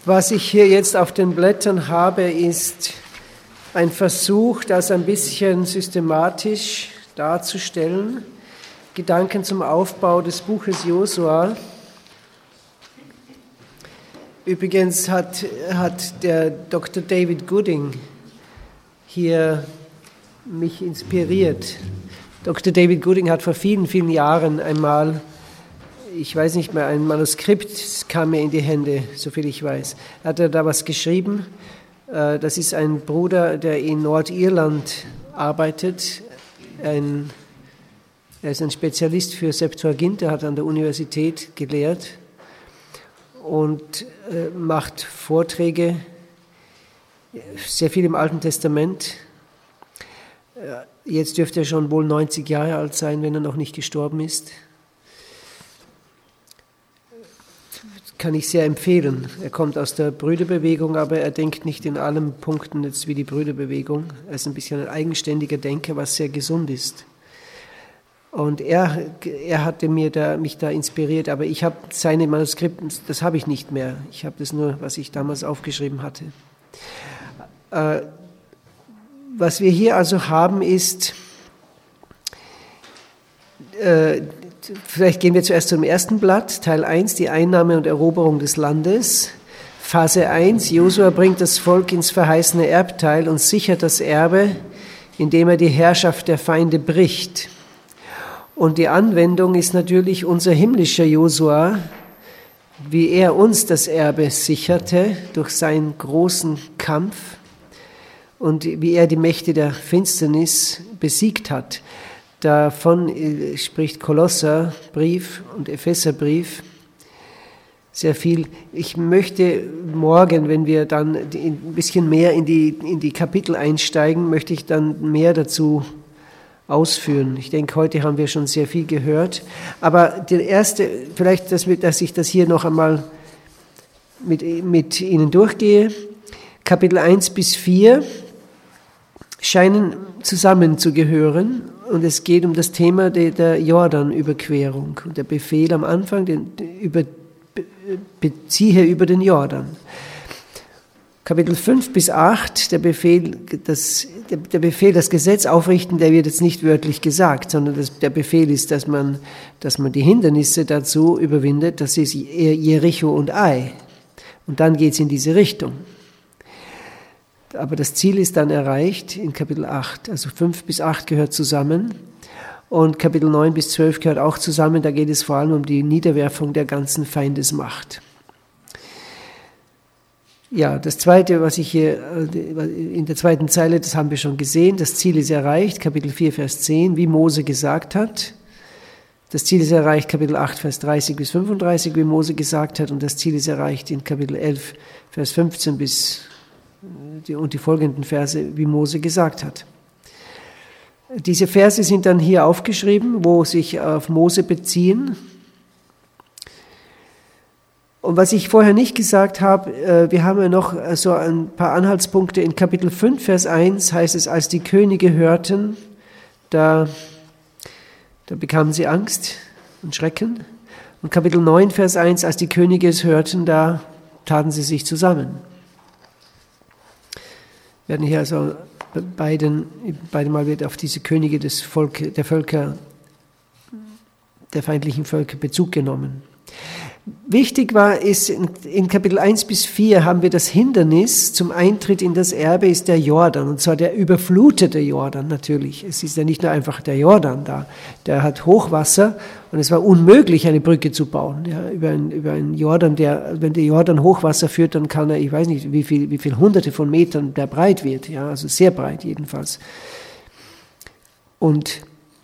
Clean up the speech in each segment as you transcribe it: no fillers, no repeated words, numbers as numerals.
Was ich hier jetzt auf den Blättern habe, ist ein Versuch, das ein bisschen systematisch darzustellen. Gedanken zum Aufbau des Buches Josua. Übrigens hat der Dr. David Gooding hier mich inspiriert. Dr. David Gooding hat vor vielen, vielen Jahren einmal, ich weiß nicht mehr, ein Manuskript kam mir in die Hände, soviel ich weiß. Hat er da was geschrieben? Das ist ein Bruder, der in Nordirland arbeitet. Er ist ein Spezialist für Septuaginta, hat an der Universität gelehrt und macht Vorträge, sehr viel im Alten Testament. Jetzt dürfte er schon wohl 90 Jahre alt sein, wenn er noch nicht gestorben ist. Kann ich sehr empfehlen. Er kommt aus der Brüderbewegung, aber er denkt nicht in allen Punkten jetzt wie die Brüderbewegung. Er ist ein bisschen ein eigenständiger Denker, was sehr gesund ist. Und er hatte mich da inspiriert, aber ich habe seine Manuskripte, das habe ich nicht mehr. Ich habe das nur, was ich damals aufgeschrieben hatte. Was wir hier also haben ist, vielleicht gehen wir zuerst zum ersten Blatt, Teil 1, die Einnahme und Eroberung des Landes. Phase 1, Josua bringt das Volk ins verheißene Erbteil und sichert das Erbe, indem er die Herrschaft der Feinde bricht. Und die Anwendung ist natürlich unser himmlischer Josua, wie er uns das Erbe sicherte durch seinen großen Kampf und wie er die Mächte der Finsternis besiegt hat. Davon spricht Kolosserbrief und Epheserbrief sehr viel. Ich möchte morgen, wenn wir dann ein bisschen mehr in die Kapitel einsteigen, möchte ich dann mehr dazu ausführen. Ich denke, heute haben wir schon sehr viel gehört. Aber der erste, vielleicht, dass ich das hier noch einmal mit Ihnen durchgehe. Kapitel 1 bis 4 scheinen zusammenzugehören. Und es geht um das Thema der Jordanüberquerung. Und der Befehl am Anfang, beziehe über den Jordan. Kapitel 5 bis 8, der Befehl, das Gesetz aufrichten, der wird jetzt nicht wörtlich gesagt, sondern der Befehl ist, dass man die Hindernisse dazu überwindet, das ist Jericho und Ai. Und dann geht es in diese Richtung. Aber das Ziel ist dann erreicht in Kapitel 8. Also 5 bis 8 gehört zusammen und Kapitel 9 bis 12 gehört auch zusammen. Da geht es vor allem um die Niederwerfung der ganzen Feindesmacht. Ja, das Zweite, was ich hier in der zweiten Zeile, das haben wir schon gesehen, das Ziel ist erreicht, Kapitel 4, Vers 10, wie Mose gesagt hat. Das Ziel ist erreicht, Kapitel 8, Vers 30 bis 35, wie Mose gesagt hat. Und das Ziel ist erreicht in Kapitel 11, Vers 15 und die folgenden Verse, wie Mose gesagt hat. Diese Verse sind dann hier aufgeschrieben, wo sich auf Mose beziehen. Und was ich vorher nicht gesagt habe, wir haben ja noch so ein paar Anhaltspunkte. In Kapitel 5, Vers 1 heißt es, als die Könige hörten, da bekamen sie Angst und Schrecken. Und Kapitel 9, Vers 1, als die Könige es hörten, da taten sie sich zusammen. Wir werden hier also beide Mal wird auf diese Könige der feindlichen Völker Bezug genommen. Wichtig ist, in Kapitel 1 bis 4 haben wir das Hindernis zum Eintritt in das Erbe ist der Jordan, und zwar der überflutete Jordan natürlich. Es ist ja nicht nur einfach der Jordan da, der hat Hochwasser und es war unmöglich, eine Brücke zu bauen. Ja, über einen Jordan, wenn der Jordan Hochwasser führt, dann kann er, ich weiß nicht, wie viel Hunderte von Metern der breit wird, ja, also sehr breit jedenfalls. Und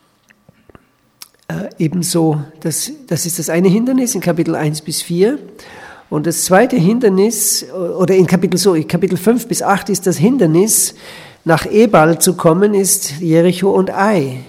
ebenso, das ist das eine Hindernis in Kapitel 1 bis 4. Und das zweite Hindernis, oder in Kapitel 5 bis 8 ist das Hindernis, nach Ebal zu kommen, ist Jericho und Ai.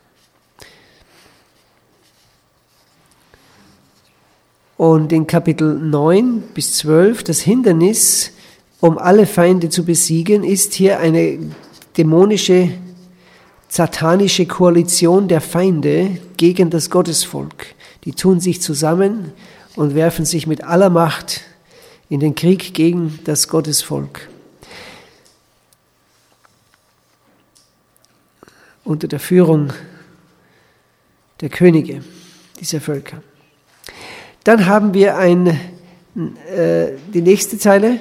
Und in Kapitel 9 bis 12, das Hindernis, um alle Feinde zu besiegen, ist hier eine dämonische satanische Koalition der Feinde gegen das Gottesvolk. Die tun sich zusammen und werfen sich mit aller Macht in den Krieg gegen das Gottesvolk. Unter der Führung der Könige dieser Völker. Dann haben wir die nächste Zeile.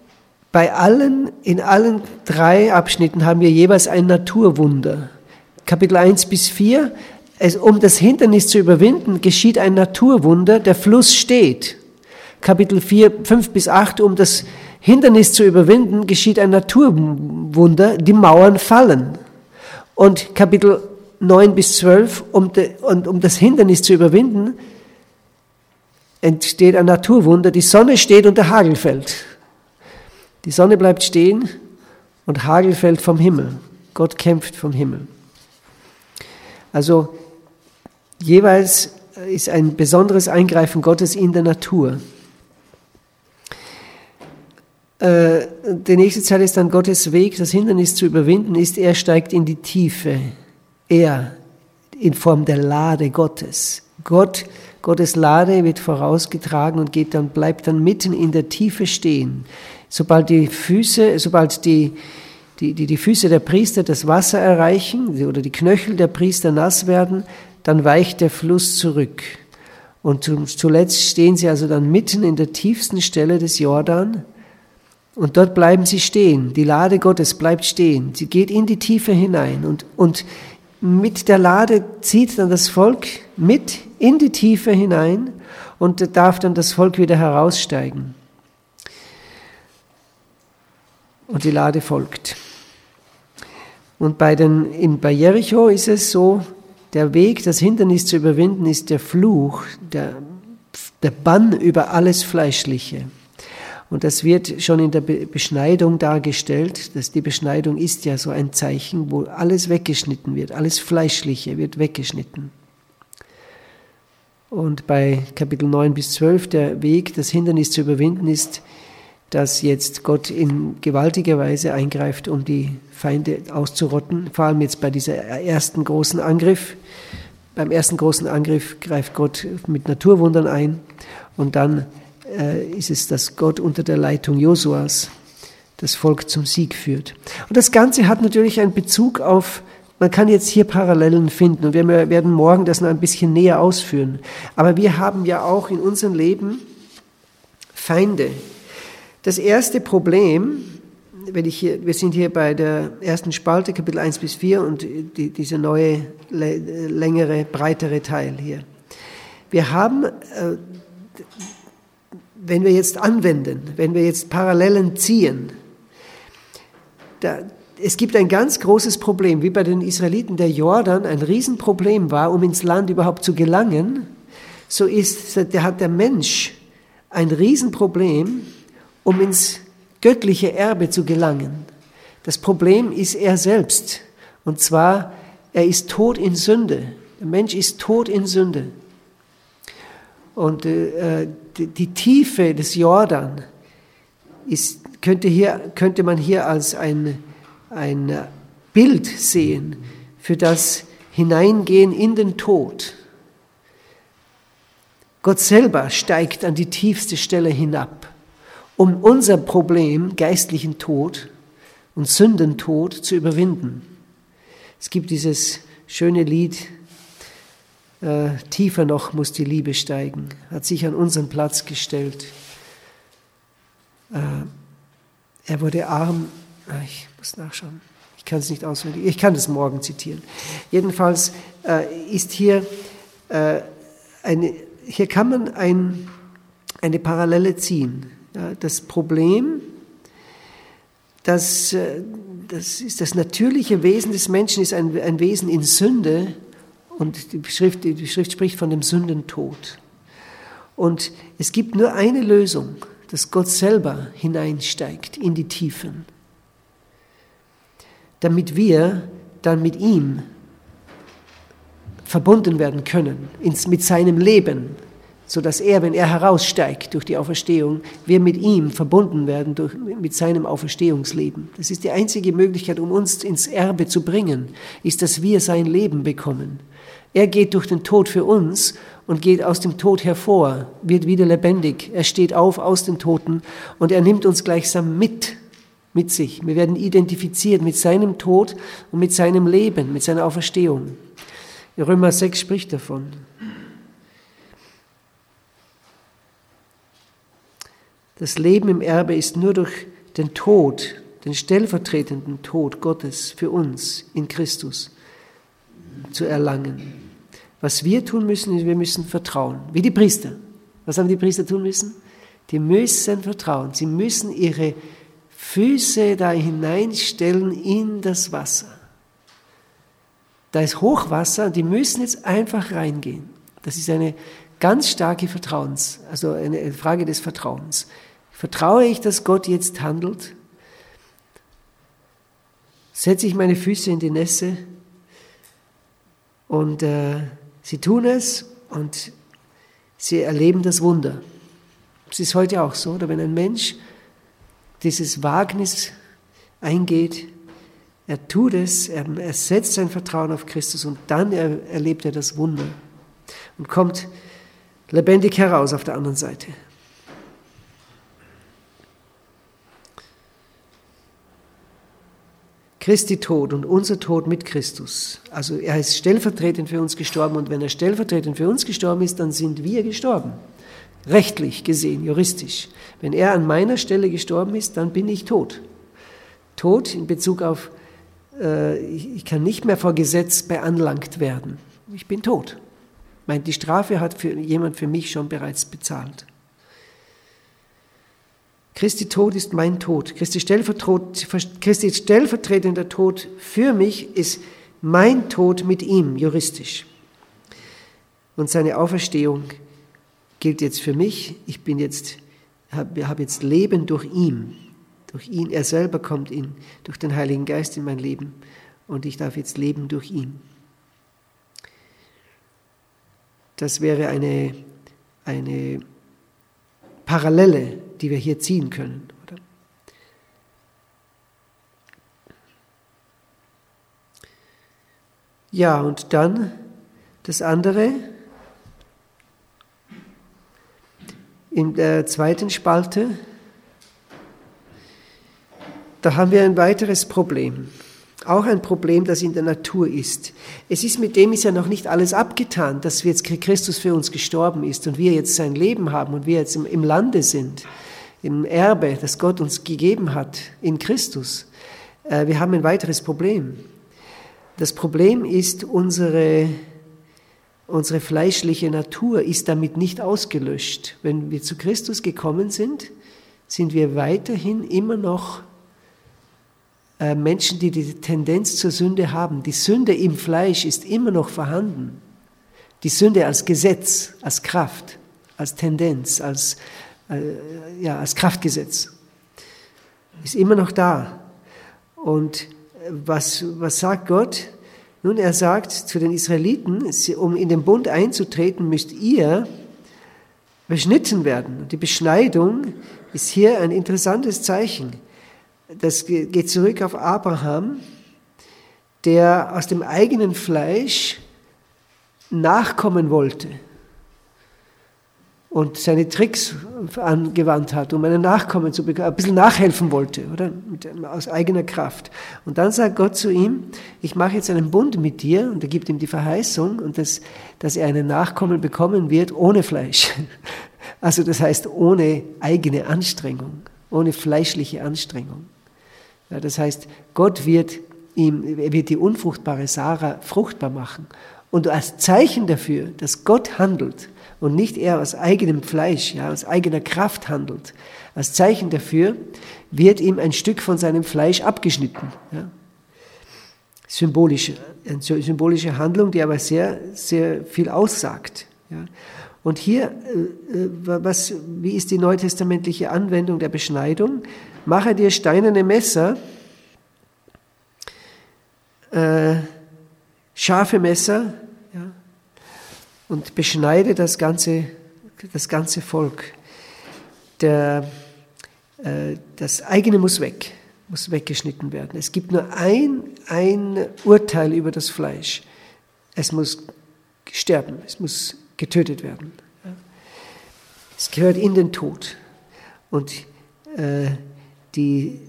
In allen 3 Abschnitten haben wir jeweils ein Naturwunder. Kapitel 1 bis 4, um das Hindernis zu überwinden, geschieht ein Naturwunder, der Fluss steht. Kapitel 5 bis 8, um das Hindernis zu überwinden, geschieht ein Naturwunder, die Mauern fallen. Und Kapitel 9 bis 12, um das Hindernis zu überwinden, entsteht ein Naturwunder, die Sonne steht und der Hagel fällt. Die Sonne bleibt stehen und Hagel fällt vom Himmel. Gott kämpft vom Himmel. Also jeweils ist ein besonderes Eingreifen Gottes in der Natur. Die nächste Zeile ist dann Gottes Weg, das Hindernis zu überwinden ist, er steigt in die Tiefe. Er in Form der Lade Gottes. Gottes Lade wird vorausgetragen und bleibt dann mitten in der Tiefe stehen. Sobald die Füße der Priester das Wasser erreichen oder die Knöchel der Priester nass werden, dann weicht der Fluss zurück. Und zuletzt stehen sie also dann mitten in der tiefsten Stelle des Jordan und dort bleiben sie stehen. Die Lade Gottes bleibt stehen. Sie geht in die Tiefe hinein und mit der Lade zieht dann das Volk mit in die Tiefe hinein und darf dann das Volk wieder heraussteigen. Und die Lade folgt. Und bei Jericho ist es so, der Weg, das Hindernis zu überwinden, ist der Fluch, der Bann über alles Fleischliche. Und das wird schon in der Beschneidung dargestellt. Die Beschneidung ist ja so ein Zeichen, wo alles weggeschnitten wird, alles Fleischliche wird weggeschnitten. Und bei Kapitel 9 bis 12, der Weg, das Hindernis zu überwinden, ist, dass jetzt Gott in gewaltiger Weise eingreift, um die Feinde auszurotten. Vor allem jetzt bei diesem ersten großen Angriff. Beim ersten großen Angriff greift Gott mit Naturwundern ein. Und dann ist es, dass Gott unter der Leitung Josuas das Volk zum Sieg führt. Und das Ganze hat natürlich einen Bezug auf, man kann jetzt hier Parallelen finden und wir werden morgen das noch ein bisschen näher ausführen. Aber wir haben ja auch in unserem Leben Feinde. Das erste Problem, wir sind hier bei der ersten Spalte, Kapitel 1 bis 4 und diese neue, längere, breitere Teil hier. Wir haben, wenn wir jetzt Parallelen ziehen, es gibt ein ganz großes Problem, wie bei den Israeliten der Jordan ein Riesenproblem war, um ins Land überhaupt zu gelangen, so hat der Mensch ein Riesenproblem, um ins göttliche Erbe zu gelangen. Das Problem ist er selbst. Und zwar, er ist tot in Sünde. Der Mensch ist tot in Sünde. Und die Tiefe des Jordan könnte man hier als ein Bild sehen für das Hineingehen in den Tod. Gott selber steigt an die tiefste Stelle hinab, um unser Problem, geistlichen Tod und Sündentod, zu überwinden. Es gibt dieses schöne Lied, tiefer noch muss die Liebe steigen, hat sich an unseren Platz gestellt. Er wurde arm, ich muss nachschauen, ich kann es nicht auswendig, ich kann es morgen zitieren. Jedenfalls ist hier kann man eine Parallele ziehen. Ja, das Problem, das ist das natürliche Wesen des Menschen, ist ein Wesen in Sünde und die Schrift spricht von dem Sündentod. Und es gibt nur eine Lösung, dass Gott selber hineinsteigt in die Tiefen, damit wir dann mit ihm verbunden werden können, mit seinem Leben, sodass wenn er heraussteigt durch die Auferstehung, wir mit ihm verbunden werden mit seinem Auferstehungsleben. Das ist die einzige Möglichkeit, um uns ins Erbe zu bringen, ist, dass wir sein Leben bekommen. Er geht durch den Tod für uns und geht aus dem Tod hervor, wird wieder lebendig. Er steht auf aus den Toten und er nimmt uns gleichsam mit sich. Wir werden identifiziert mit seinem Tod und mit seinem Leben, mit seiner Auferstehung. Römer 6 spricht davon. Das Leben im Erbe ist nur durch den Tod, den stellvertretenden Tod Gottes für uns in Christus zu erlangen. Was wir tun müssen, ist, wir müssen vertrauen. Wie die Priester. Was haben die Priester tun müssen? Die müssen vertrauen. Sie müssen ihre Füße da hineinstellen in das Wasser. Da ist Hochwasser und die müssen jetzt einfach reingehen. Das ist eine ganz starke also eine Frage des Vertrauens. Vertraue ich, dass Gott jetzt handelt? Setze ich meine Füße in die Nässe? Und sie tun es und sie erleben das Wunder. Es ist heute auch so, oder wenn ein Mensch dieses Wagnis eingeht, er tut es, er setzt sein Vertrauen auf Christus und dann erlebt er das Wunder und kommt lebendig heraus auf der anderen Seite. Christi Tod und unser Tod mit Christus. Also er ist stellvertretend für uns gestorben und wenn er stellvertretend für uns gestorben ist, dann sind wir gestorben. Rechtlich gesehen, juristisch. Wenn er an meiner Stelle gestorben ist, dann bin ich tot. Tot in Bezug auf, ich kann nicht mehr vor Gesetz beanlangt werden. Ich bin tot. Die Strafe hat jemand für mich schon bereits bezahlt. Christi Tod ist mein Tod. Christi stellvertretender Tod für mich ist mein Tod mit ihm, juristisch. Und seine Auferstehung gilt jetzt für mich. Ich habe jetzt Leben durch ihn. Durch ihn, er selber kommt durch den Heiligen Geist in mein Leben. Und ich darf jetzt leben durch ihn. Das wäre eine Parallele, die wir hier ziehen können. Oder? Ja, und dann das andere. In der zweiten Spalte, da haben wir ein weiteres Problem. Auch ein Problem, das in der Natur ist. Mit dem ist ja noch nicht alles abgetan, dass jetzt Christus für uns gestorben ist und wir jetzt sein Leben haben und wir jetzt im Lande sind, im Erbe, das Gott uns gegeben hat in Christus. Wir haben ein weiteres Problem. Das Problem ist, unsere fleischliche Natur ist damit nicht ausgelöscht. Wenn wir zu Christus gekommen sind, sind wir weiterhin immer noch Menschen, die die Tendenz zur Sünde haben. Die Sünde im Fleisch ist immer noch vorhanden. Die Sünde als Gesetz, als Kraft, als Tendenz, als Kraftgesetz ist immer noch da. Und was sagt Gott? Nun, er sagt zu den Israeliten, um in den Bund einzutreten, müsst ihr beschnitten werden. Und die Beschneidung ist hier ein interessantes Zeichen. Das geht zurück auf Abraham, der aus dem eigenen Fleisch nachkommen wollte und seine Tricks angewandt hat, um einen Nachkommen zu bekommen, ein bisschen nachhelfen wollte, oder? Aus eigener Kraft. Und dann sagt Gott zu ihm, ich mache jetzt einen Bund mit dir, und er gibt ihm die Verheißung, und dass er einen Nachkommen bekommen wird ohne Fleisch. Also das heißt ohne eigene Anstrengung, ohne fleischliche Anstrengung. Ja, das heißt, Gott wird die unfruchtbare Sarah fruchtbar machen. Und als Zeichen dafür, dass Gott handelt und nicht er aus eigenem Fleisch, aus eigener Kraft handelt, als Zeichen dafür wird ihm ein Stück von seinem Fleisch abgeschnitten. Ja. Eine symbolische Handlung, die aber sehr, sehr viel aussagt. Ja. Und hier, wie ist die neutestamentliche Anwendung der Beschneidung? Mache dir steinerne Messer, scharfe Messer, ja, und beschneide das ganze Volk. Das eigene muss weggeschnitten werden. Es gibt nur ein Urteil über das Fleisch. Es muss sterben, es muss getötet werden. Es gehört in den Tod. Und die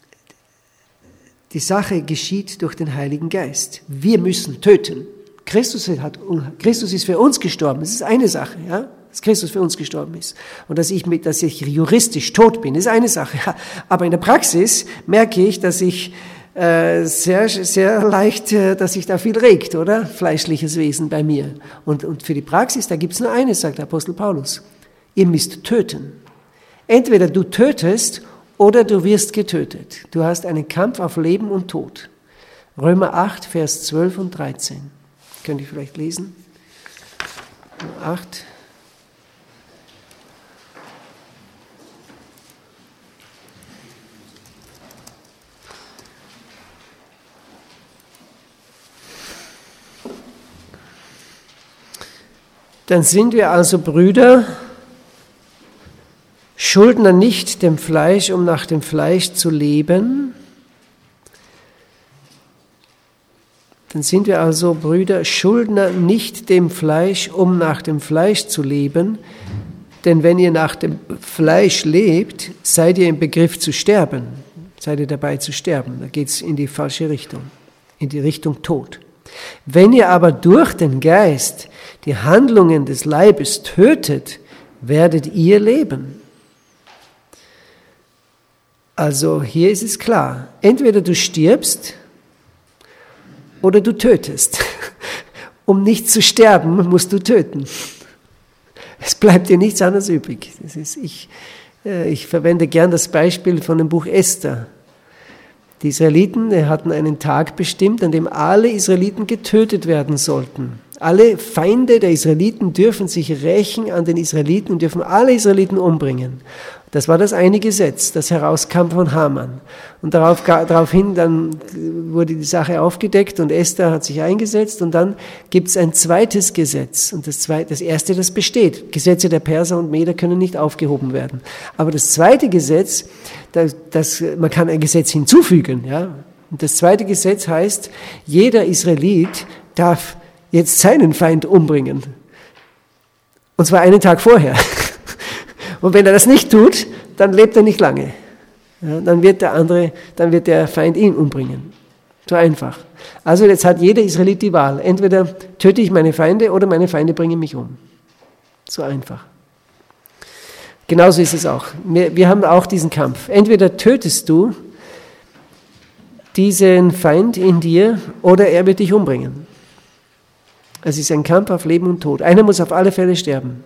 Sache geschieht durch den Heiligen Geist. Wir müssen töten. Christus ist für uns gestorben. Das ist eine Sache, ja, dass Christus für uns gestorben ist. Und dass ich juristisch tot bin, ist eine Sache. Ja. Aber in der Praxis merke ich, dass ich sehr, sehr leicht, dass sich da viel regt, oder? Fleischliches Wesen bei mir. Und für die Praxis, da gibt es nur eines, sagt der Apostel Paulus. Ihr müsst töten. Entweder du tötest oder du wirst getötet. Du hast einen Kampf auf Leben und Tod. Römer 8, Vers 12 und 13. Könnt ihr vielleicht lesen? 8. Dann sind wir also Brüder, Schuldner nicht dem Fleisch, um nach dem Fleisch zu leben. Dann sind wir also Brüder, Schuldner nicht dem Fleisch, um nach dem Fleisch zu leben. Denn wenn ihr nach dem Fleisch lebt, seid ihr im Begriff zu sterben. Seid ihr dabei zu sterben. Da geht es in die falsche Richtung, in die Richtung Tod. Wenn ihr aber durch den Geist die Handlungen des Leibes tötet, werdet ihr leben. Also hier ist es klar, entweder du stirbst oder du tötest. Um nicht zu sterben, musst du töten. Es bleibt dir nichts anderes übrig. Ich verwende gern das Beispiel von dem Buch Esther. Die Israeliten hatten einen Tag bestimmt, an dem alle Israeliten getötet werden sollten. Alle Feinde der Israeliten dürfen sich rächen an den Israeliten und dürfen alle Israeliten umbringen. Das war das eine Gesetz, das herauskam von Haman. Und daraufhin dann wurde die Sache aufgedeckt und Esther hat sich eingesetzt und dann gibt es ein zweites Gesetz. Und das erste, das besteht. Gesetze der Perser und Meder können nicht aufgehoben werden. Aber das zweite Gesetz, man kann ein Gesetz hinzufügen. Ja? Und das zweite Gesetz heißt, jeder Israelit darf jetzt seinen Feind umbringen. Und zwar einen Tag vorher. Und wenn er das nicht tut, dann lebt er nicht lange. Ja, dann wird der Feind ihn umbringen. So einfach. Also jetzt hat jeder Israelit die Wahl. Entweder töte ich meine Feinde oder meine Feinde bringen mich um. So einfach. Genauso ist es auch. Wir haben auch diesen Kampf. Entweder tötest du diesen Feind in dir oder er wird dich umbringen. Es ist ein Kampf auf Leben und Tod. Einer muss auf alle Fälle sterben.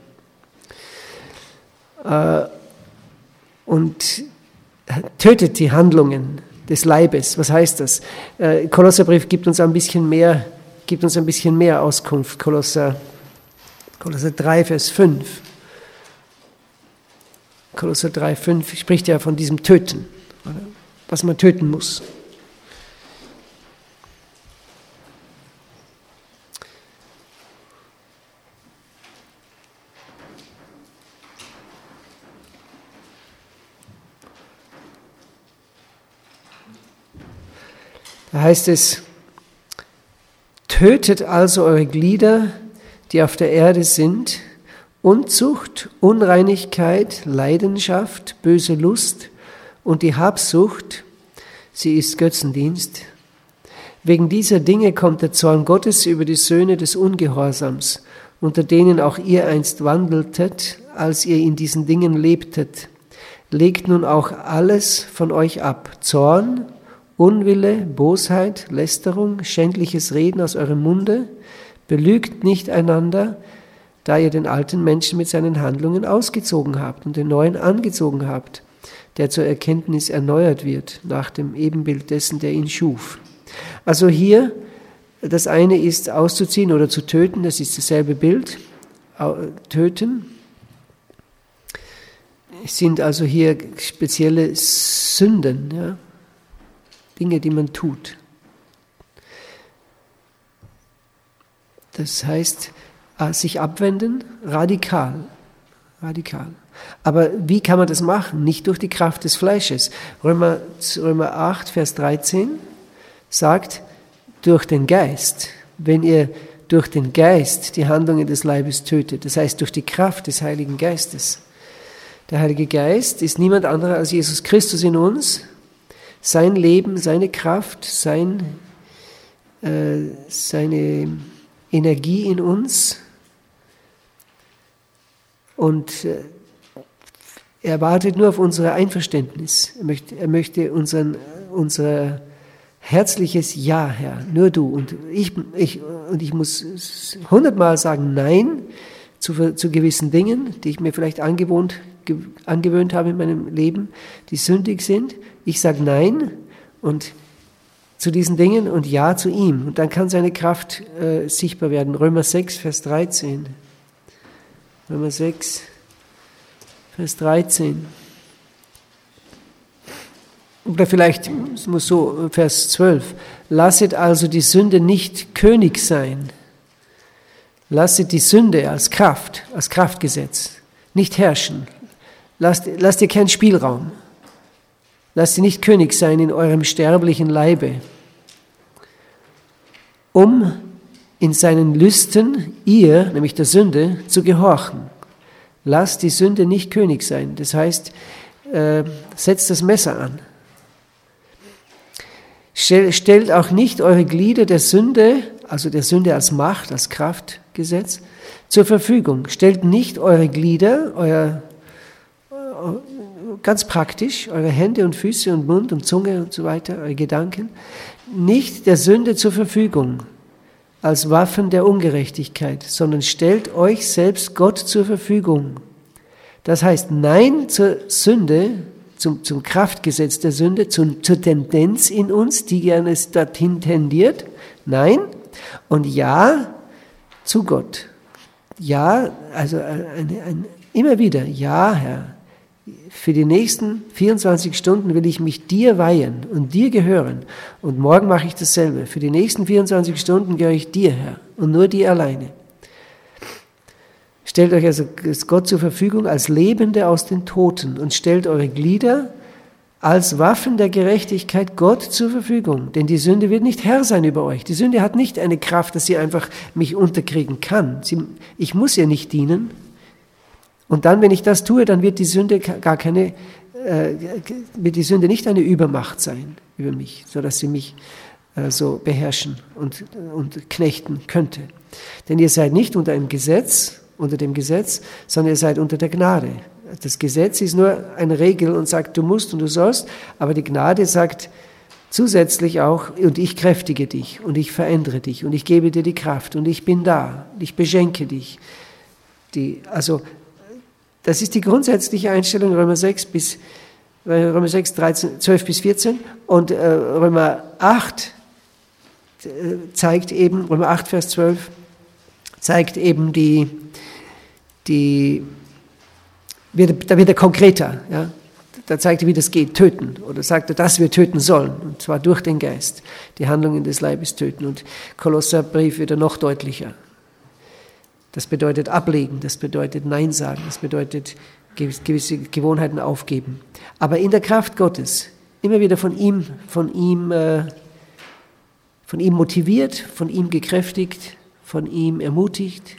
Und tötet die Handlungen des Leibes. Was heißt das? Kolosserbrief gibt uns ein bisschen mehr Auskunft. Kolosser 3, Vers 5. Kolosser 3, 5 spricht ja von diesem Töten, oder? Was man töten muss. Da heißt es, tötet also eure Glieder, die auf der Erde sind, Unzucht, Unreinigkeit, Leidenschaft, böse Lust und die Habsucht, sie ist Götzendienst. Wegen dieser Dinge kommt der Zorn Gottes über die Söhne des Ungehorsams, unter denen auch ihr einst wandeltet, als ihr in diesen Dingen lebtet. Legt nun auch alles von euch ab, Zorn, Unwille, Bosheit, Lästerung, schändliches Reden aus eurem Munde, belügt nicht einander, da ihr den alten Menschen mit seinen Handlungen ausgezogen habt und den neuen angezogen habt, der zur Erkenntnis erneuert wird, nach dem Ebenbild dessen, der ihn schuf. Also hier, das eine ist auszuziehen oder zu töten, das ist dasselbe Bild, töten. Es sind also hier spezielle Sünden, ja? Dinge, die man tut. Das heißt, sich abwenden, radikal. Aber wie kann man das machen? Nicht durch die Kraft des Fleisches. Römer 8, Vers 13 sagt, durch den Geist. Wenn ihr durch den Geist die Handlungen des Leibes tötet. Das heißt, durch die Kraft des Heiligen Geistes. Der Heilige Geist ist niemand anderer als Jesus Christus in uns. Sein Leben, seine Kraft, seine Energie in uns. Und er wartet nur auf unser Einverständnis. Er möchte unser herzliches Ja, Herr, nur du. Und ich muss 100-mal sagen Nein zu gewissen Dingen, die ich mir vielleicht angewöhnt habe in meinem Leben, die sündig sind. Ich sage Nein und zu diesen Dingen und Ja zu ihm. Und dann kann seine Kraft sichtbar werden. Römer 6, Vers 13. Römer 6, Vers 13. Oder vielleicht, es muss so, Vers 12. Lasset also die Sünde nicht König sein. Lasset die Sünde als Kraft, als Kraftgesetz nicht herrschen. Lasst ihr keinen Spielraum. Lasst sie nicht König sein in eurem sterblichen Leibe, um in seinen Lüsten ihr, nämlich der Sünde, zu gehorchen. Lasst die Sünde nicht König sein. Das heißt, setzt das Messer an. Stellt auch nicht eure Glieder der Sünde, also der Sünde als Macht, als Kraftgesetz, zur Verfügung. Stellt nicht eure Glieder, ganz praktisch, eure Hände und Füße und Mund und Zunge und so weiter, eure Gedanken, nicht der Sünde zur Verfügung als Waffen der Ungerechtigkeit, sondern stellt euch selbst Gott zur Verfügung. Das heißt, Nein zur Sünde, zum Kraftgesetz der Sünde, zur Tendenz in uns, die gerne dorthin tendiert. Nein. Und Ja zu Gott. Ja, also immer wieder, ja, Herr, für die nächsten 24 Stunden will ich mich dir weihen und dir gehören. Und morgen mache ich dasselbe. Für die nächsten 24 Stunden gehöre ich dir, Herr, und nur dir alleine. Stellt euch also Gott zur Verfügung als Lebende aus den Toten und stellt eure Glieder als Waffen der Gerechtigkeit Gott zur Verfügung. Denn die Sünde wird nicht Herr sein über euch. Die Sünde hat nicht eine Kraft, dass sie einfach mich unterkriegen kann. Ich muss ihr nicht dienen. Und dann, wenn ich das tue, dann wird die Sünde wird die Sünde nicht eine Übermacht sein über mich, sodass sie mich so beherrschen und knechten könnte. Denn ihr seid nicht unter dem Gesetz, sondern ihr seid unter der Gnade. Das Gesetz ist nur eine Regel und sagt, du musst und du sollst, aber die Gnade sagt zusätzlich auch, und ich kräftige dich und ich verändere dich und ich gebe dir die Kraft und ich bin da, ich beschenke dich. Das ist die grundsätzliche Einstellung Römer 6, 12 bis 14 und Römer 8 zeigt eben, Römer 8, Vers 12 zeigt eben da wird er konkreter, ja? Da zeigt er, wie das geht, töten, oder sagt er, dass wir töten sollen, und zwar durch den Geist, die Handlungen des Leibes töten, und Kolosserbrief wird er noch deutlicher. Das bedeutet ablegen, das bedeutet Nein sagen, das bedeutet gewisse Gewohnheiten aufgeben. Aber in der Kraft Gottes, immer wieder von ihm motiviert, von ihm gekräftigt, von ihm ermutigt.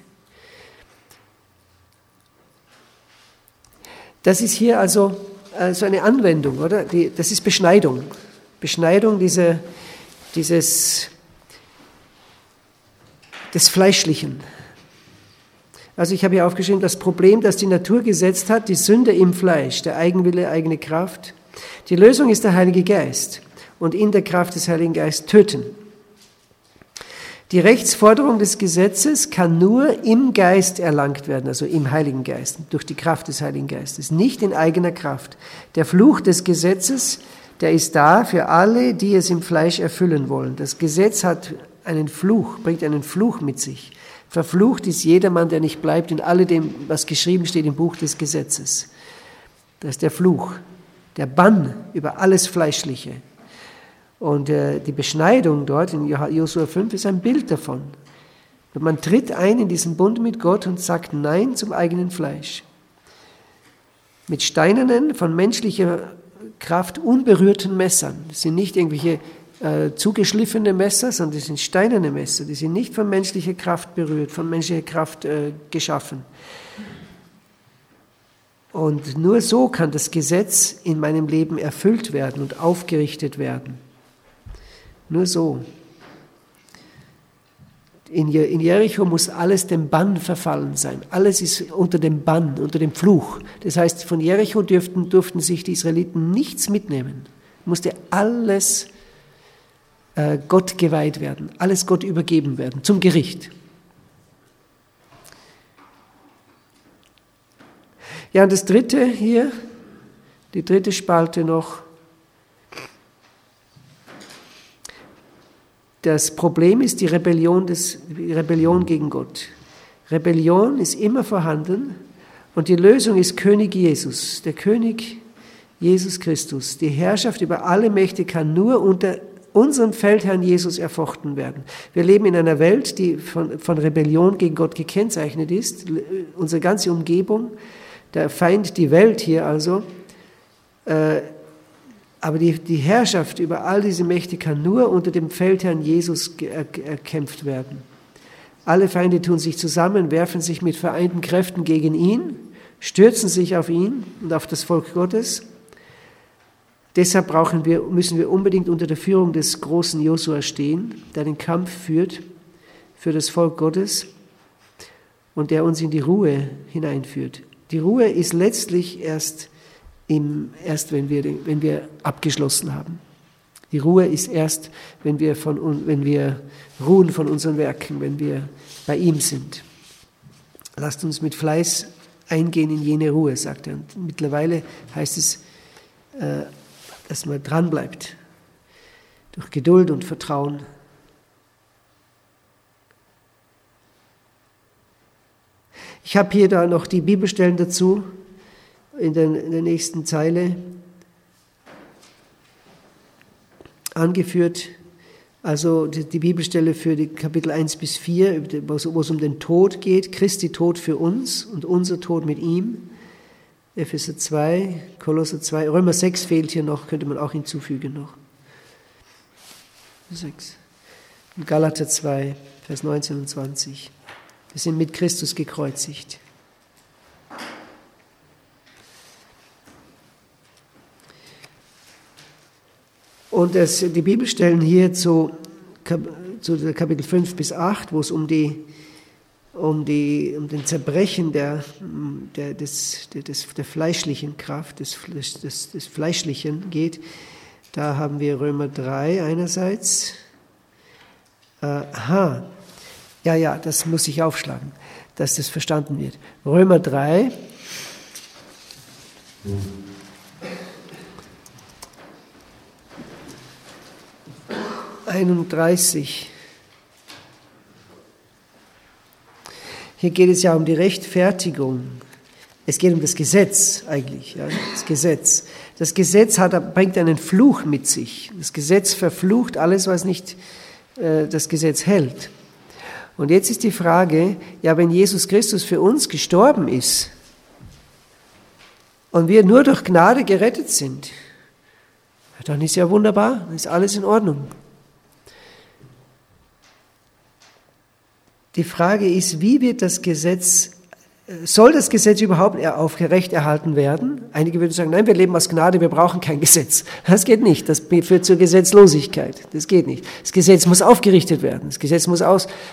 Das ist hier also eine Anwendung, oder? Das ist Beschneidung. Beschneidung des Fleischlichen. Also ich habe hier aufgeschrieben, das Problem, das die Natur gesetzt hat, die Sünde im Fleisch, der Eigenwille, eigene Kraft. Die Lösung ist der Heilige Geist und in der Kraft des Heiligen Geistes töten. Die Rechtsforderung des Gesetzes kann nur im Geist erlangt werden, also im Heiligen Geist, durch die Kraft des Heiligen Geistes, nicht in eigener Kraft. Der Fluch des Gesetzes, der ist da für alle, die es im Fleisch erfüllen wollen. Das Gesetz hat einen Fluch, bringt einen Fluch mit sich. Verflucht ist jedermann, der nicht bleibt in alledem, was geschrieben steht im Buch des Gesetzes. Das ist der Fluch, der Bann über alles Fleischliche. Und die Beschneidung dort in Josua 5 ist ein Bild davon. Man tritt ein in diesen Bund mit Gott und sagt Nein zum eigenen Fleisch. Mit steinernen, von menschlicher Kraft unberührten Messern. Das sind nicht irgendwelche zugeschliffene Messer, sondern das sind steinerne Messer. Die sind nicht von menschlicher Kraft berührt, von menschlicher Kraft geschaffen. Und nur so kann das Gesetz in meinem Leben erfüllt werden und aufgerichtet werden. Nur so. In Jericho muss alles dem Bann verfallen sein. Alles ist unter dem Bann, unter dem Fluch. Das heißt, von Jericho durften sich die Israeliten nichts mitnehmen. Musste alles Gott geweiht werden, alles Gott übergeben werden, zum Gericht. Ja, und das dritte hier, die dritte Spalte noch. Das Problem ist die Rebellion gegen Gott. Rebellion ist immer vorhanden und die Lösung ist König Jesus, der König Jesus Christus. Die Herrschaft über alle Mächte kann nur unter unserem Feldherrn Jesus erfochten werden. Wir leben in einer Welt, die von Rebellion gegen Gott gekennzeichnet ist. Unsere ganze Umgebung, der Feind, die Welt hier also. Aber die Herrschaft über all diese Mächte kann nur unter dem Feldherrn Jesus erkämpft werden. Alle Feinde tun sich zusammen, werfen sich mit vereinten Kräften gegen ihn, stürzen sich auf ihn und auf das Volk Gottes. Deshalb müssen wir unbedingt unter der Führung des großen Josua stehen, der den Kampf führt für das Volk Gottes und der uns in die Ruhe hineinführt. Die Ruhe ist letztlich erst wenn wir abgeschlossen haben. Die Ruhe ist erst, wenn wir ruhen von unseren Werken, wenn wir bei ihm sind. Lasst uns mit Fleiß eingehen in jene Ruhe, sagt er. Und mittlerweile heißt es, dass man dranbleibt, durch Geduld und Vertrauen. Ich habe hier da noch die Bibelstellen dazu, in der nächsten Zeile angeführt, also die Bibelstelle für die Kapitel 1 bis 4, wo es um den Tod geht, Christi Tod für uns und unser Tod mit ihm. Epheser 2, Kolosser 2, Römer 6 fehlt hier noch, könnte man auch hinzufügen noch. 6. Und Galater 2, Vers 19 und 20. Wir sind mit Christus gekreuzigt. Und die Bibelstellen hier zu Kapitel 5 bis 8, wo es um den Zerbrechen der fleischlichen Kraft, des Fleischlichen geht, da haben wir Römer 3 einerseits. Ja, das muss ich aufschlagen, dass das verstanden wird. Römer 3. 31. Hier geht es ja um die Rechtfertigung. Es geht um das Gesetz eigentlich. Ja, das Gesetz. Das Gesetz bringt einen Fluch mit sich. Das Gesetz verflucht alles, was nicht das Gesetz hält. Und jetzt ist die Frage, ja, wenn Jesus Christus für uns gestorben ist und wir nur durch Gnade gerettet sind, dann ist ja wunderbar, dann ist alles in Ordnung. Die Frage ist, wie wird das Gesetz, soll das Gesetz überhaupt aufrecht erhalten werden? Einige würden sagen, nein, wir leben aus Gnade, wir brauchen kein Gesetz. Das geht nicht, das führt zur Gesetzlosigkeit. Das geht nicht. Das Gesetz muss aufgerichtet werden. Das Gesetz muss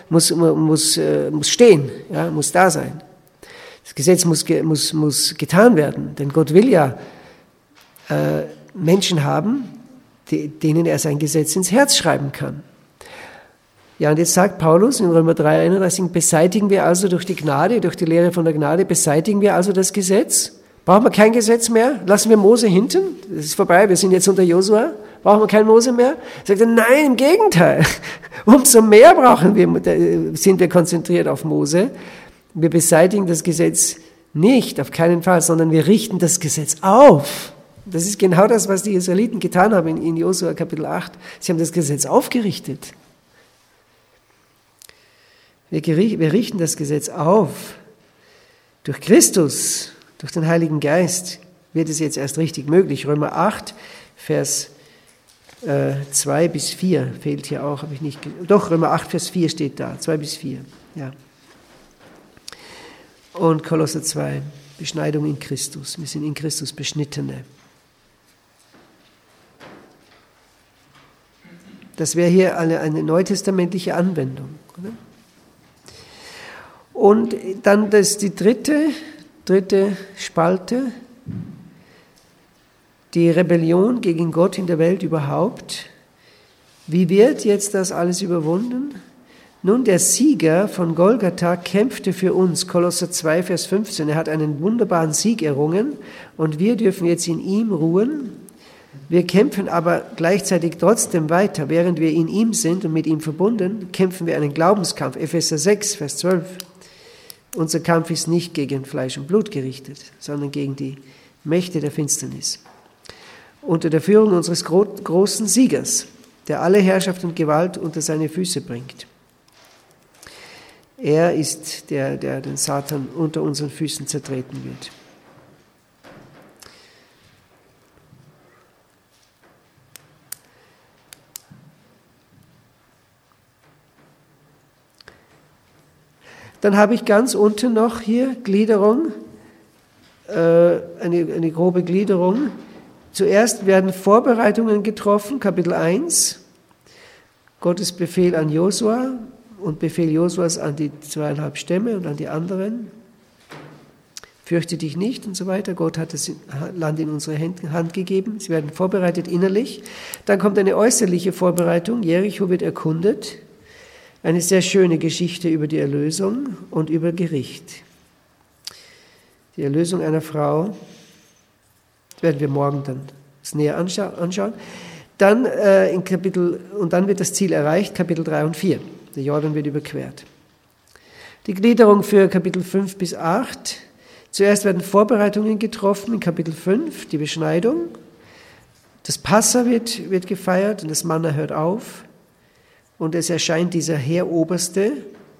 stehen, ja, muss da sein. Das Gesetz muss getan werden, denn Gott will ja Menschen haben, denen er sein Gesetz ins Herz schreiben kann. Ja, und jetzt sagt Paulus in Römer 3,31, beseitigen wir also durch die Gnade, durch die Lehre von der Gnade, beseitigen wir also das Gesetz? Brauchen wir kein Gesetz mehr? Lassen wir Mose hinten? Das ist vorbei, wir sind jetzt unter Josua. Brauchen wir kein Mose mehr? Sagt er, nein, im Gegenteil. Umso mehr sind wir konzentriert auf Mose. Wir beseitigen das Gesetz nicht, auf keinen Fall, sondern wir richten das Gesetz auf. Das ist genau das, was die Israeliten getan haben in Josua Kapitel 8. Sie haben das Gesetz aufgerichtet. Wir richten das Gesetz auf. Durch Christus, durch den Heiligen Geist wird es jetzt erst richtig möglich. Römer 8, Vers 2 bis 4 fehlt hier auch, habe ich nicht. Doch, Römer 8, Vers 4 steht da, 2 bis 4. Ja. Und Kolosser 2, Beschneidung in Christus. Wir sind in Christus Beschnittene. Das wäre hier eine neutestamentliche Anwendung. Oder? Und dann die dritte Spalte, die Rebellion gegen Gott in der Welt überhaupt. Wie wird jetzt das alles überwunden? Nun, der Sieger von Golgatha kämpfte für uns, Kolosser 2, Vers 15. Er hat einen wunderbaren Sieg errungen und wir dürfen jetzt in ihm ruhen. Wir kämpfen aber gleichzeitig trotzdem weiter. Während wir in ihm sind und mit ihm verbunden, kämpfen wir einen Glaubenskampf. Epheser 6, Vers 12. Unser Kampf ist nicht gegen Fleisch und Blut gerichtet, sondern gegen die Mächte der Finsternis. Unter der Führung unseres großen Siegers, der alle Herrschaft und Gewalt unter seine Füße bringt. Er ist der den Satan unter unseren Füßen zertreten wird. Dann habe ich ganz unten noch hier Gliederung, eine grobe Gliederung. Zuerst werden Vorbereitungen getroffen, Kapitel 1, Gottes Befehl an Josua und Befehl Josuas an die 2,5 Stämme und an die anderen. Fürchte dich nicht und so weiter. Gott hat das Land in unsere Hand gegeben. Sie werden vorbereitet innerlich. Dann kommt eine äußerliche Vorbereitung. Jericho wird erkundet. Eine sehr schöne Geschichte über die Erlösung und über Gericht. Die Erlösung einer Frau, das werden wir morgen dann näher anschauen. Dann dann wird das Ziel erreicht, Kapitel 3 und 4. Der Jordan wird überquert. Die Gliederung für Kapitel 5 bis 8. Zuerst werden Vorbereitungen getroffen in Kapitel 5, die Beschneidung. Das Passa wird gefeiert und das Manna hört auf. Und es erscheint dieser Heeroberste.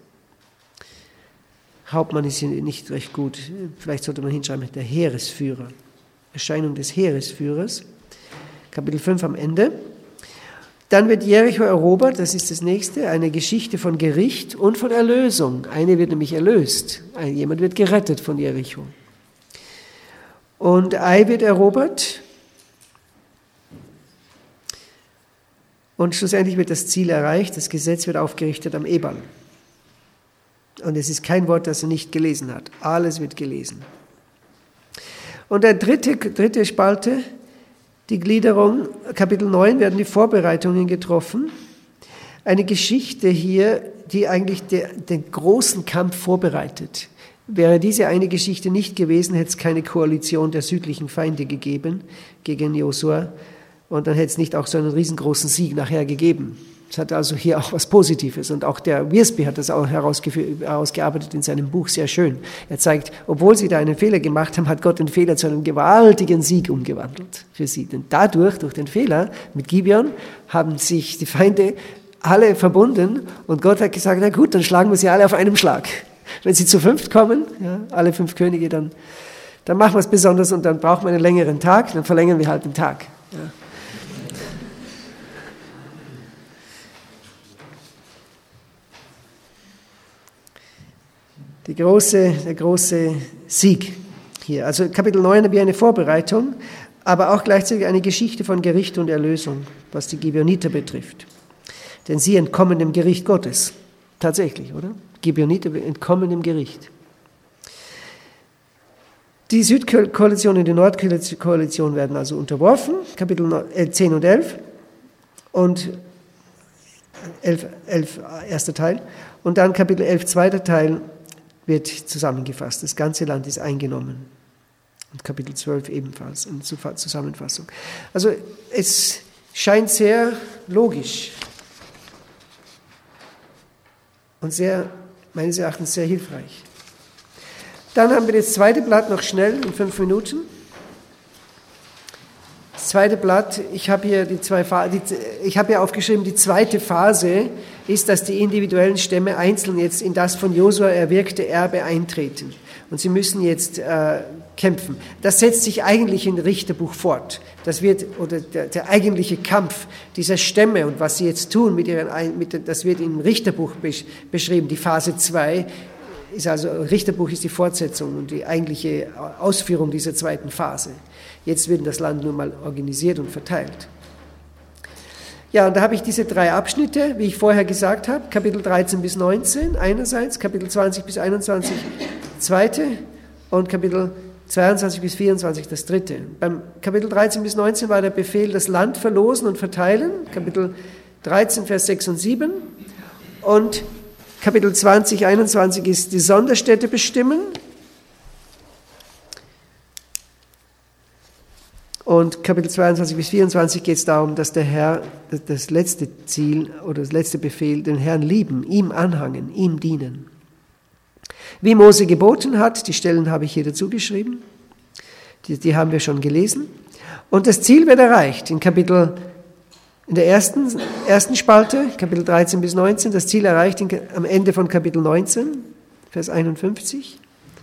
Hauptmann ist hier nicht recht gut. Vielleicht sollte man hinschreiben, der Heeresführer. Erscheinung des Heeresführers. Kapitel 5 am Ende. Dann wird Jericho erobert, das ist das nächste, eine Geschichte von Gericht und von Erlösung. Eine wird nämlich erlöst, jemand wird gerettet von Jericho. Und Ai wird erobert und schlussendlich wird das Ziel erreicht, das Gesetz wird aufgerichtet am Ebal. Und es ist kein Wort, das er nicht gelesen hat, alles wird gelesen. Und der dritte Spalte, die Gliederung, Kapitel 9, werden die Vorbereitungen getroffen. Eine Geschichte hier, die eigentlich den großen Kampf vorbereitet. Wäre diese eine Geschichte nicht gewesen, hätte es keine Koalition der südlichen Feinde gegeben gegen Josua. Und dann hätte es nicht auch so einen riesengroßen Sieg nachher gegeben. Es hat also hier auch was Positives. Und auch der Wiersbe hat das auch herausgearbeitet in seinem Buch sehr schön. Er zeigt, obwohl sie da einen Fehler gemacht haben, hat Gott den Fehler zu einem gewaltigen Sieg umgewandelt für sie. Denn durch den Fehler mit Gibeon, haben sich die Feinde alle verbunden und Gott hat gesagt, na gut, dann schlagen wir sie alle auf einem Schlag. Wenn sie zu 5 kommen, ja, alle 5 Könige, dann machen wir es besonders und dann brauchen wir einen längeren Tag, dann verlängern wir halt den Tag. Ja. Der große Sieg hier. Also Kapitel 9 wie eine Vorbereitung, aber auch gleichzeitig eine Geschichte von Gericht und Erlösung, was die Gibeoniter betrifft. Denn sie entkommen dem Gericht Gottes. Tatsächlich, oder? Gibeoniter entkommen dem Gericht. Die Südkoalition und die Nordkoalition werden also unterworfen, Kapitel 10 und 11 und 11 erster Teil. Und dann Kapitel 11 zweiter Teil wird zusammengefasst. Das ganze Land ist eingenommen. Und Kapitel 12 ebenfalls, eine Zusammenfassung. Also es scheint sehr logisch und meines Erachtens sehr hilfreich. Dann haben wir das zweite Blatt noch schnell in 5 Minuten. Das zweite Blatt, ich habe hier aufgeschrieben, die zweite Phase ist, dass die individuellen Stämme einzeln jetzt in das von Josua erwirkte Erbe eintreten. Und sie müssen jetzt kämpfen. Das setzt sich eigentlich im Richterbuch fort. Das wird, oder der eigentliche Kampf dieser Stämme und was sie jetzt tun, das wird im Richterbuch beschrieben. Die Phase 2 ist also, Richterbuch ist die Fortsetzung und die eigentliche Ausführung dieser zweiten Phase. Jetzt wird das Land nur mal organisiert und verteilt. Ja, und da habe ich diese 3 Abschnitte, wie ich vorher gesagt habe, Kapitel 13 bis 19 einerseits, Kapitel 20 bis 21 zweite und Kapitel 22 bis 24 das dritte. Beim Kapitel 13 bis 19 war der Befehl, das Land verlosen und verteilen, Kapitel 13, Vers 6 und 7. Und Kapitel 20, 21 ist die Sonderstätte bestimmen. Und Kapitel 22 bis 24 geht es darum, dass der Herr, das letzte Ziel oder das letzte Befehl, den Herrn lieben, ihm anhangen, ihm dienen. Wie Mose geboten hat, die Stellen habe ich hier dazu geschrieben, die haben wir schon gelesen. Und das Ziel wird erreicht in der ersten Spalte, Kapitel 13 bis 19, das Ziel erreicht am Ende von Kapitel 19, Vers 51.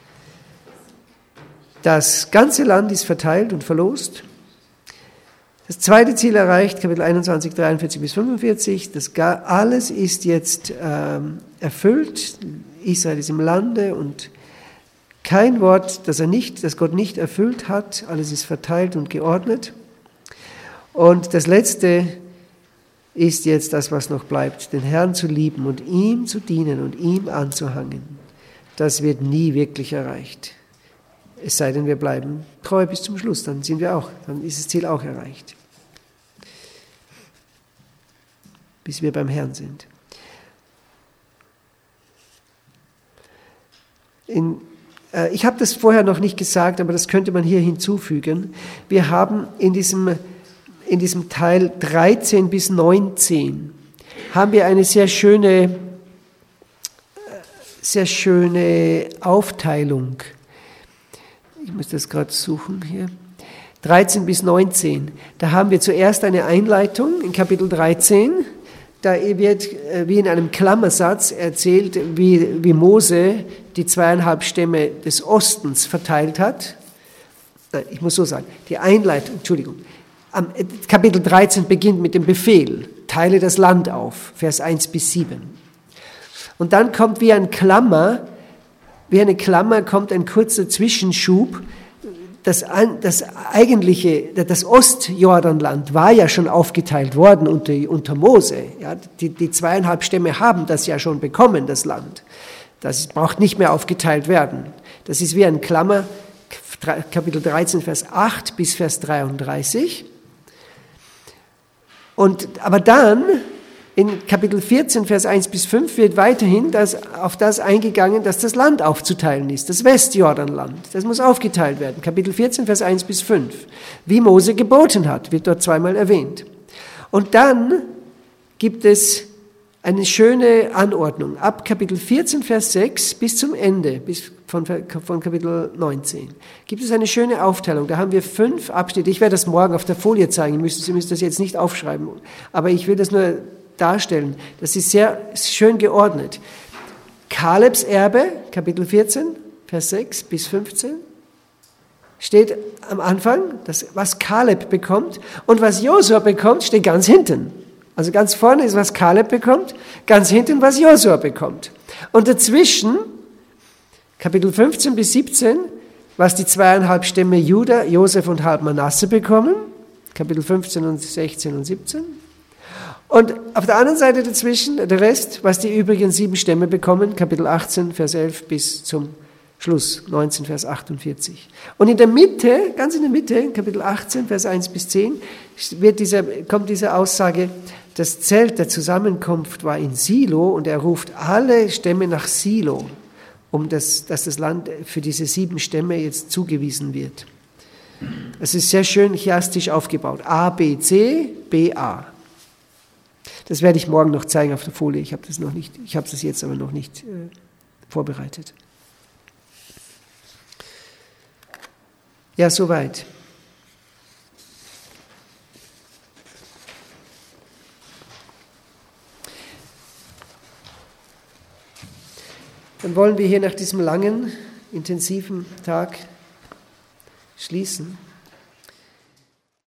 Das ganze Land ist verteilt und verlost. Das zweite Ziel erreicht, Kapitel 21, 43 bis 45. Alles ist jetzt erfüllt. Israel ist im Lande und kein Wort, das Gott nicht erfüllt hat. Alles ist verteilt und geordnet. Und das letzte ist jetzt das, was noch bleibt, den Herrn zu lieben und ihm zu dienen und ihm anzuhangen. Das wird nie wirklich erreicht. Es sei denn, wir bleiben treu bis zum Schluss, dann ist das Ziel auch erreicht. Bis wir beim Herrn sind. Ich habe das vorher noch nicht gesagt, aber das könnte man hier hinzufügen. Wir haben in diesem Teil 13 bis 19 haben wir eine sehr schöne Aufteilung. Ich muss das gerade suchen hier. 13 bis 19. Da haben wir zuerst eine Einleitung in Kapitel 13. Da wird wie in einem Klammersatz erzählt, wie Mose die 2,5 Stämme des Ostens verteilt hat. Nein, ich muss so sagen, die Einleitung, Kapitel 13 beginnt mit dem Befehl, teile das Land auf, Vers 1 bis 7. Und dann kommt wie eine Klammer kommt ein kurzer Zwischenschub. Das Ostjordanland war ja schon aufgeteilt worden unter Mose. Ja, die 2,5 Stämme haben das ja schon bekommen, das Land. Das braucht nicht mehr aufgeteilt werden. Das ist wie eine Klammer, Kapitel 13, Vers 8 bis Vers 33. Aber dann, in Kapitel 14, Vers 1 bis 5, wird weiterhin auf das eingegangen, dass das Land aufzuteilen ist, das Westjordanland. Das muss aufgeteilt werden. Kapitel 14, Vers 1 bis 5. Wie Mose geboten hat, wird dort zweimal erwähnt. Und dann gibt es eine schöne Anordnung. Ab Kapitel 14, Vers 6 bis zum Ende, von Kapitel 19, gibt es eine schöne Aufteilung. Da haben wir 5 Abschnitte. Ich werde das morgen auf der Folie zeigen. Sie müssen das jetzt nicht aufschreiben. Aber ich will das nur darstellen. Das ist sehr schön geordnet. Kalebs Erbe, Kapitel 14, Vers 6 bis 15, steht am Anfang, was Kaleb bekommt. Und was Josua bekommt, steht ganz hinten. Also ganz vorne ist, was Kaleb bekommt, ganz hinten, was Josua bekommt. Und dazwischen, Kapitel 15 bis 17, was die 2,5 Stämme Juda, Josef und halb Manasse bekommen, Kapitel 15 und 16 und 17. Und auf der anderen Seite dazwischen, der Rest, was die übrigen 7 Stämme bekommen, Kapitel 18, Vers 11 bis zum Schluss, 19, Vers 48. Und in der Mitte, ganz in der Mitte, Kapitel 18, Vers 1 bis 10, kommt diese Aussage, das Zelt der Zusammenkunft war in Silo und er ruft alle Stämme nach Silo, dass das Land für diese 7 Stämme jetzt zugewiesen wird. Es ist sehr schön chiastisch aufgebaut. A, B, C, B, A. Das werde ich morgen noch zeigen auf der Folie. Ich habe das jetzt aber noch nicht vorbereitet. Ja, soweit. Dann wollen wir hier nach diesem langen, intensiven Tag schließen.